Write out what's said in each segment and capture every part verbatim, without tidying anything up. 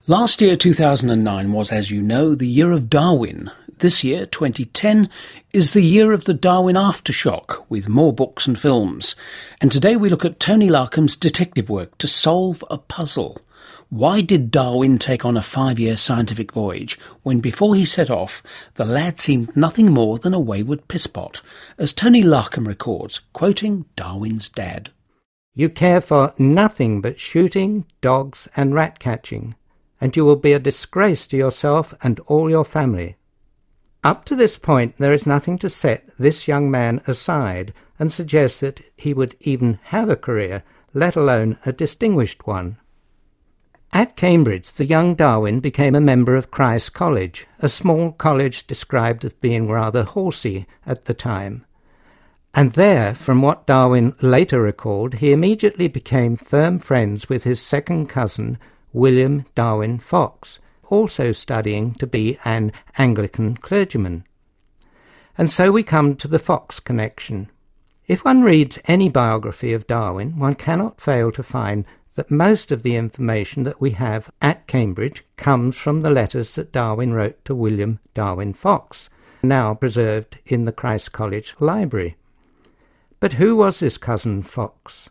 Last year, two thousand nine, was, as you know, the year of Darwin. This year, twenty ten, is the year of the Darwin aftershock, with more books and films. And today we look at Tony Larkham's detective work to solve a puzzle. Why did Darwin take on a five-year scientific voyage when before he set off, the lad seemed nothing more than a wayward pisspot? As Tony Larkham records, quoting Darwin's dad. You care for nothing but shooting, dogs and rat-catching, and you will be a disgrace to yourself and all your family. Up to this point there is nothing to set this young man aside and suggest that he would even have a career, let alone a distinguished one. At Cambridge, the young Darwin became a member of Christ's College, a small college described as being rather horsey at the time. And there, from what Darwin later recalled, he immediately became firm friends with his second cousin, William Darwin Fox, also studying to be an Anglican clergyman. And so we come to the Fox connection. If one reads any biography of Darwin, one cannot fail to find that most of the information that we have at Cambridge comes from the letters that Darwin wrote to William Darwin Fox, now preserved in the Christ's College Library. But who was this cousin Fox?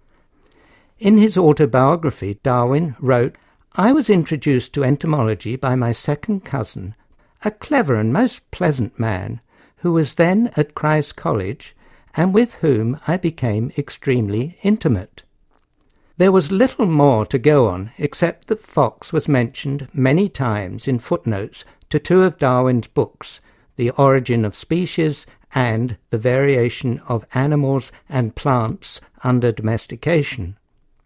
In his autobiography, Darwin wrote, "I was introduced to entomology by my second cousin, a clever and most pleasant man, who was then at Christ's College, and with whom I became extremely intimate." There was little more to go on, except that Fox was mentioned many times in footnotes to two of Darwin's books, The Origin of Species and The Variation of Animals and Plants Under Domestication.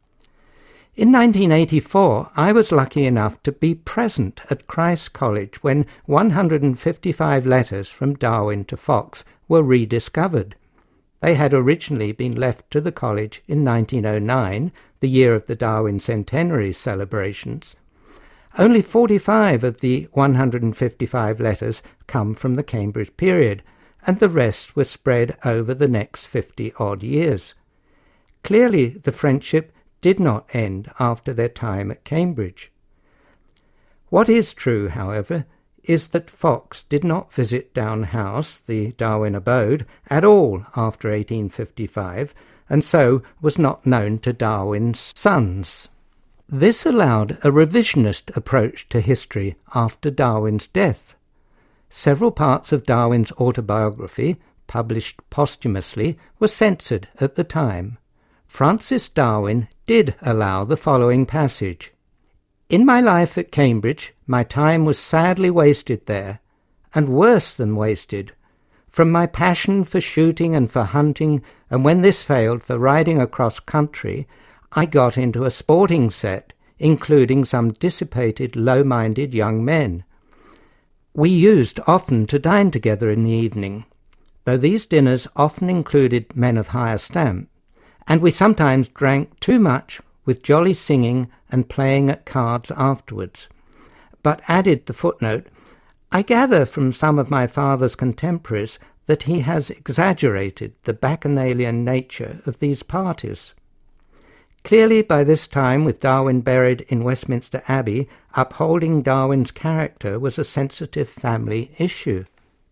In nineteen eighty-four, I was lucky enough to be present at Christ's College when one hundred fifty-five letters from Darwin to Fox were rediscovered. They had originally been left to the college in nineteen oh nine, the year of the Darwin centenary celebrations. Only forty-five of the one hundred fifty-five letters come from the Cambridge period, and the rest were spread over the next fifty-odd years. Clearly, the friendship did not end after their time at Cambridge. What is true, however, is that Fox did not visit Down House, the Darwin abode, at all after eighteen fifty-five, and so was not known to Darwin's sons. This allowed a revisionist approach to history after Darwin's death. Several parts of Darwin's autobiography, published posthumously, were censored at the time. Francis Darwin did allow the following passage. "In my life at Cambridge, my time was sadly wasted there, and worse than wasted. From my passion for shooting and for hunting, and when this failed, for riding across country, I got into a sporting set, including some dissipated, low-minded young men. We used often to dine together in the evening, though these dinners often included men of higher stamp, and we sometimes drank too much, with jolly singing and playing at cards afterwards." But added the footnote, "I gather from some of my father's contemporaries that he has exaggerated the bacchanalian nature of these parties." Clearly, by this time, with Darwin buried in Westminster Abbey, upholding Darwin's character was a sensitive family issue.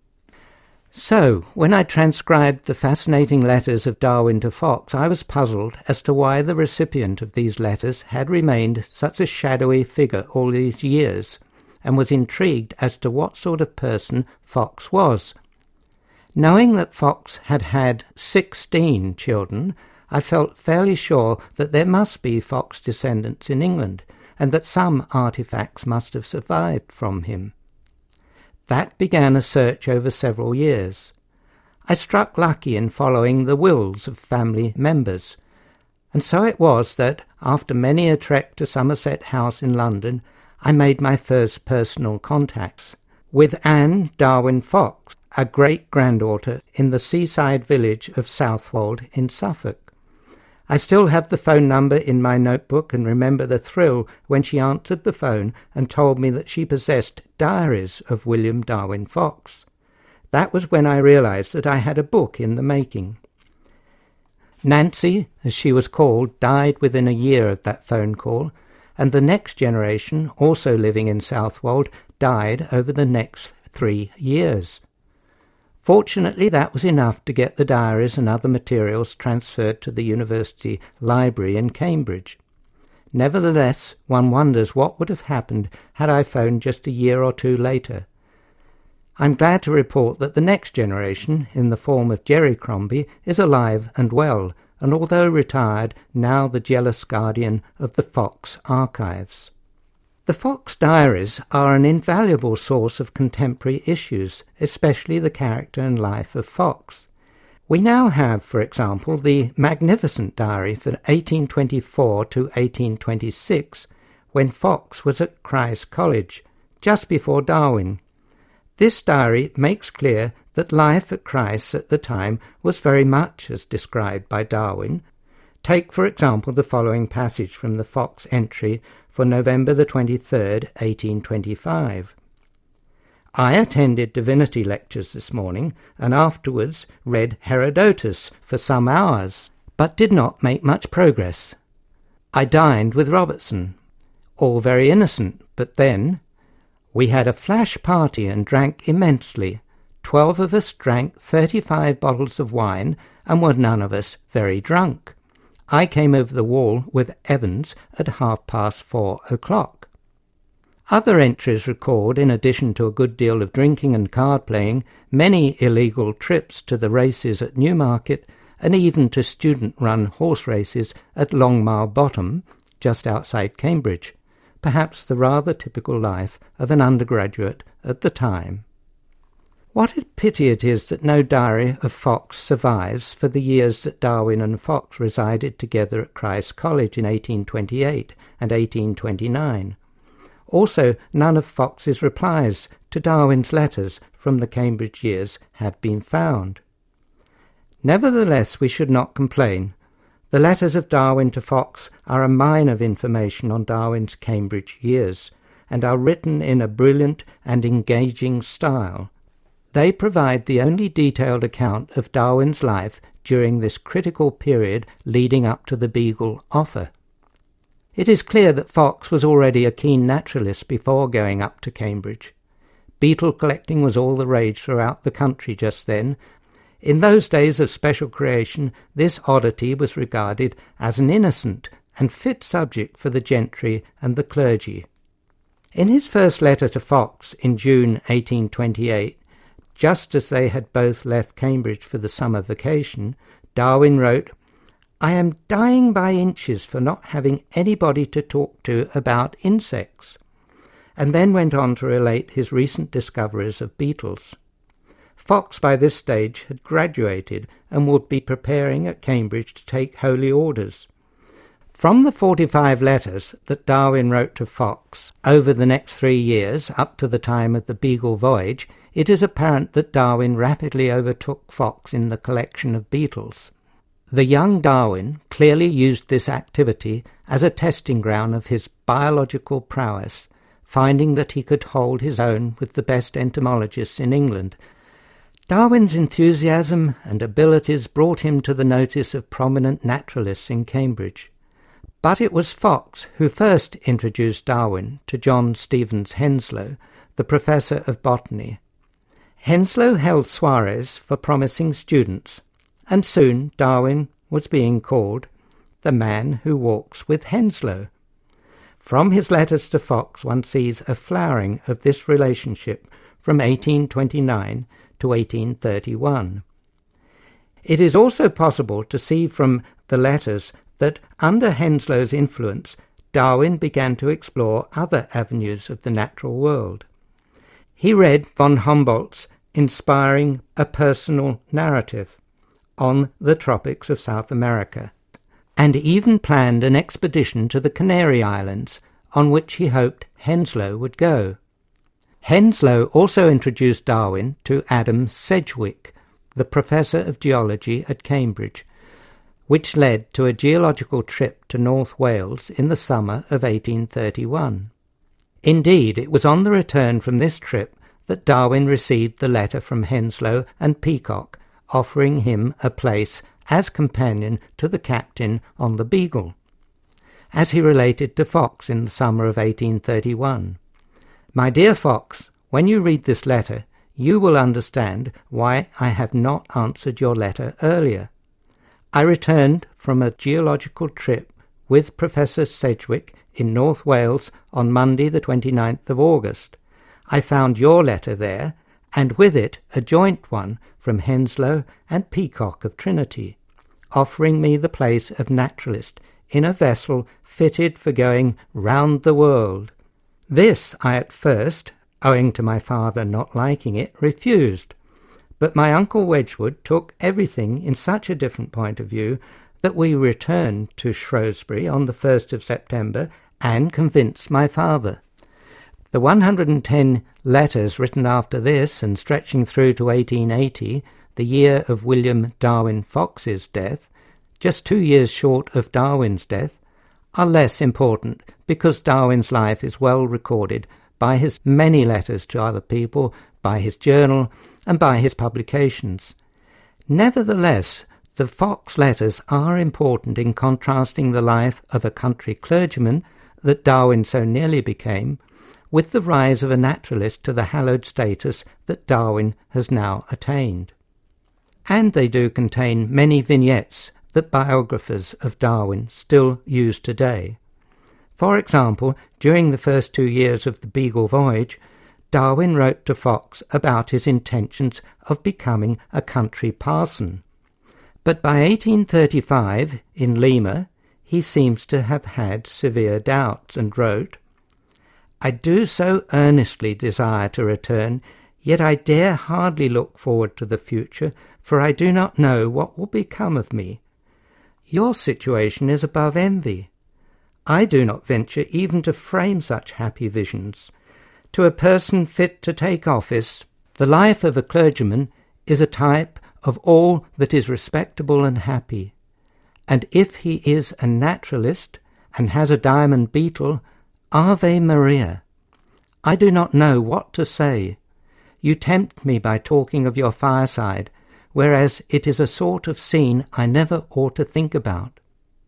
So, when I transcribed the fascinating letters of Darwin to Fox, I was puzzled as to why the recipient of these letters had remained such a shadowy figure all these years, and was intrigued as to what sort of person Fox was. Knowing that Fox had had sixteen children, I felt fairly sure that there must be Fox descendants in England, and that some artefacts must have survived from him. That began a search over several years. I struck lucky in following the wills of family members, and so it was that, after many a trek to Somerset House in London, I made my first personal contacts with Anne Darwin Fox, a great-granddaughter in the seaside village of Southwold in Suffolk. I still have the phone number in my notebook and remember the thrill when she answered the phone and told me that she possessed diaries of William Darwin Fox. That was when I realized that I had a book in the making. Nancy, as she was called, died within a year of that phone call, and the next generation, also living in Southwold, died over the next three years. Fortunately, that was enough to get the diaries and other materials transferred to the University Library in Cambridge. Nevertheless, one wonders what would have happened had I phoned just a year or two later. I'm glad to report that the next generation, in the form of Jerry Crombie, is alive and well, and although retired, now the jealous guardian of the Fox archives. The Fox diaries are an invaluable source of contemporary issues, especially the character and life of Fox. We now have, for example, the magnificent diary for eighteen twenty-four to eighteen twenty-six, when Fox was at Christ's College, just before Darwin. This diary makes clear that life at Christ's at the time was very much as described by Darwin. Take, for example, the following passage from the Fox entry for November the twenty-third, eighteen twenty-five. I attended divinity lectures this morning, and afterwards read Herodotus for some hours, but did not make much progress. I dined with Robertson. All very innocent, but then we had a flash party and drank immensely. Twelve of us drank thirty-five bottles of wine, and were none of us very drunk. I came over the wall with Evans at half past four o'clock. Other entries record, in addition to a good deal of drinking and card-playing, many illegal trips to the races at Newmarket, and even to student-run horse races at Longmire Bottom, just outside Cambridge, perhaps the rather typical life of an undergraduate at the time. What a pity it is that no diary of Fox survives for the years that Darwin and Fox resided together at Christ's College in eighteen twenty-eight and eighteen twenty-nine. Also, none of Fox's replies to Darwin's letters from the Cambridge years have been found. Nevertheless, we should not complain. The letters of Darwin to Fox are a mine of information on Darwin's Cambridge years, and are written in a brilliant and engaging style. They provide the only detailed account of Darwin's life during this critical period leading up to the Beagle offer. It is clear that Fox was already a keen naturalist before going up to Cambridge. Beetle collecting was all the rage throughout the country just then. In those days of special creation, this oddity was regarded as an innocent and fit subject for the gentry and the clergy. In his first letter to Fox in June eighteen twenty-eight, just as they had both left Cambridge for the summer vacation, Darwin wrote, "I am dying by inches for not having anybody to talk to about insects," and then went on to relate his recent discoveries of beetles. Fox by this stage had graduated and would be preparing at Cambridge to take holy orders. From the forty-five letters that Darwin wrote to Fox over the next three years, up to the time of the Beagle voyage, it is apparent that Darwin rapidly overtook Fox in the collection of beetles. The young Darwin clearly used this activity as a testing ground of his biological prowess, finding that he could hold his own with the best entomologists in England. Darwin's enthusiasm and abilities brought him to the notice of prominent naturalists in Cambridge. But it was Fox who first introduced Darwin to John Stevens Henslow, the professor of botany. Henslow held soirees for promising students, and soon Darwin was being called the man who walks with Henslow. From his letters to Fox one sees a flowering of this relationship from eighteen twenty-nine to eighteen thirty-one. It is also possible to see from the letters that under Henslow's influence, Darwin began to explore other avenues of the natural world. He read von Humboldt's inspiring A Personal Narrative on the tropics of South America, and even planned an expedition to the Canary Islands, on which he hoped Henslow would go. Henslow also introduced Darwin to Adam Sedgwick, the professor of geology at Cambridge, which led to a geological trip to North Wales in the summer of eighteen thirty-one. Indeed, it was on the return from this trip that Darwin received the letter from Henslow and Peacock, offering him a place as companion to the captain on the Beagle. as he related to Fox in the summer of eighteen thirty-one. "My dear Fox, when you read this letter, you will understand why I have not answered your letter earlier. I returned from a geological trip with Professor Sedgwick in North Wales on Monday the twenty-ninth of August. I found your letter there, and with it a joint one from Henslow and Peacock of Trinity, offering me the place of naturalist in a vessel fitted for going round the world. This I at first, owing to my father not liking it, refused, but my uncle Wedgwood took everything in such a different point of view that we returned to Shrewsbury on the first of September and convinced my father. The one hundred and ten letters written after this, and stretching through to eighteen eighty, the year of William Darwin Fox's death, just two years short of Darwin's death, are less important because Darwin's life is well recorded by his many letters to other people, by his journal, and by his publications. Nevertheless, the Fox letters are important in contrasting the life of a country clergyman that Darwin so nearly became with the rise of a naturalist to the hallowed status that Darwin has now attained. And they do contain many vignettes that biographers of Darwin still use today. For example, during the first two years of the Beagle voyage, Darwin wrote to Fox about his intentions of becoming a country parson. But by eighteen thirty-five, in Lima, he seems to have had severe doubts and wrote, "I do so earnestly desire to return, yet I dare hardly look forward to the future, for I do not know what will become of me. Your situation is above envy. I do not venture even to frame such happy visions. To a person fit to take office, the life of a clergyman is a type of all that is respectable and happy. And if he is a naturalist and has a diamond beetle, Ave Maria! I do not know what to say. You tempt me by talking of your fireside, whereas it is a sort of scene I never ought to think about."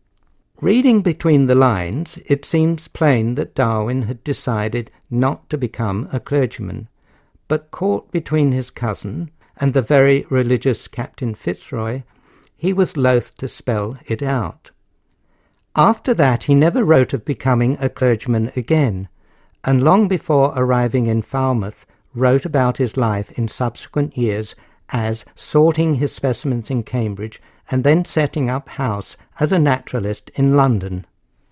Reading between the lines, it seems plain that Darwin had decided not to become a clergyman, but caught between his cousin and the very religious Captain Fitzroy, he was loath to spell it out. After that he never wrote of becoming a clergyman again, and long before arriving in Falmouth wrote about his life in subsequent years as sorting his specimens in Cambridge and then setting up house as a naturalist in London.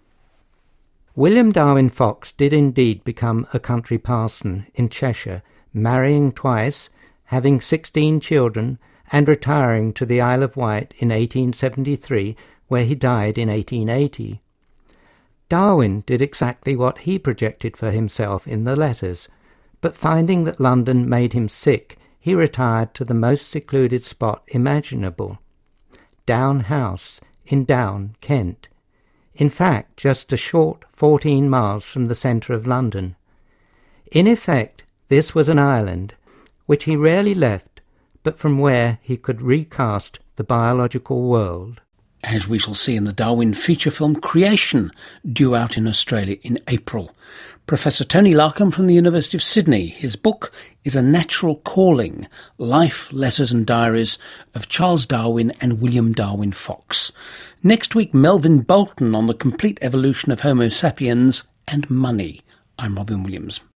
William Darwin Fox did indeed become a country parson in Cheshire, marrying twice, having sixteen children, and retiring to the Isle of Wight in eighteen seventy-three, where he died in eighteen eighty. Darwin did exactly what he projected for himself in the letters, but finding that London made him sick, he retired to the most secluded spot imaginable, Down House, in Down, Kent, in fact just a short fourteen miles from the centre of London. In effect, this was an island, which he rarely left, but from where he could recast the biological world. As we shall see in the Darwin feature film Creation, due out in Australia in April. Professor Tony Larkham from the University of Sydney. His book is A Natural Calling, Life, Letters and Diaries of Charles Darwin and William Darwin Fox. Next week, Melvyn Bolton on the complete evolution of Homo sapiens and money. I'm Robin Williams.